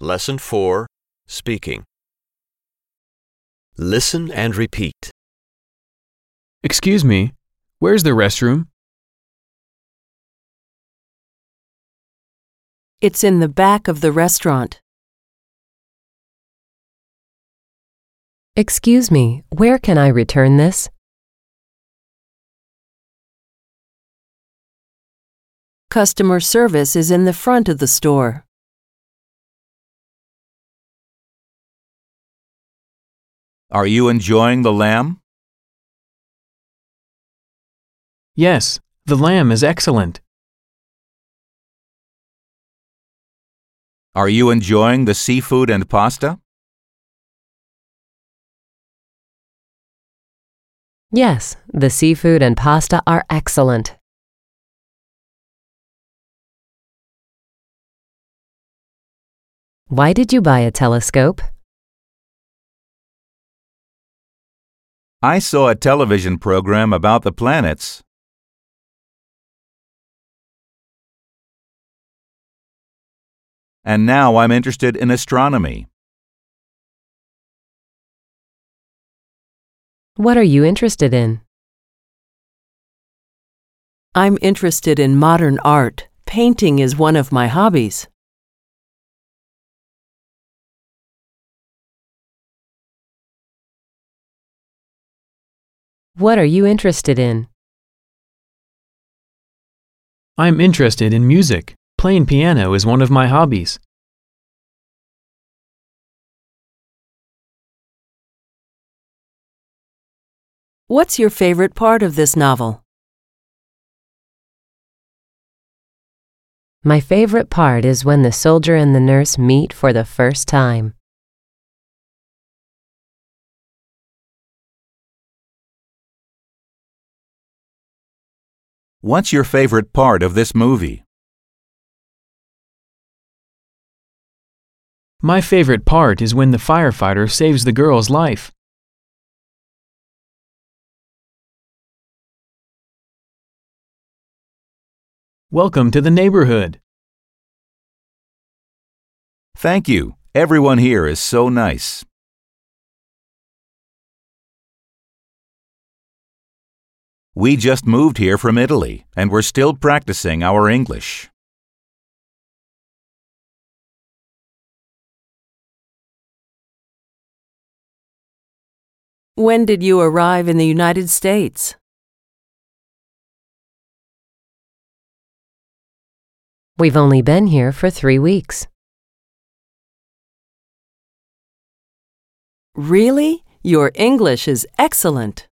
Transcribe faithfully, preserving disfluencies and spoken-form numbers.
Lesson four, Speaking. Listen and repeat. Excuse me, where's the restroom? It's in the back of the restaurant. Excuse me, where can I return this? Customer service is in the front of the store. Are you enjoying the lamb? Yes, the lamb is excellent. Are you enjoying the seafood and pasta? Yes, the seafood and pasta are excellent. Why did you buy a telescope? I saw a television program about the planets. And now I'm interested in astronomy. What are you interested in? I'm interested in modern art. Painting is one of my hobbies. What are you interested in? I'm interested in music. Playing piano is one of my hobbies. What's your favorite part of this novel? My favorite part is when the soldier and the nurse meet for the first time. What's your favorite part of this movie? My favorite part is when the firefighter saves the girl's life. Welcome to the neighborhood. Thank you. Everyone here is so nice. We just moved here from Italy, and we're still practicing our English. When did you arrive in the United States? We've only been here for three weeks. Really? Your English is excellent.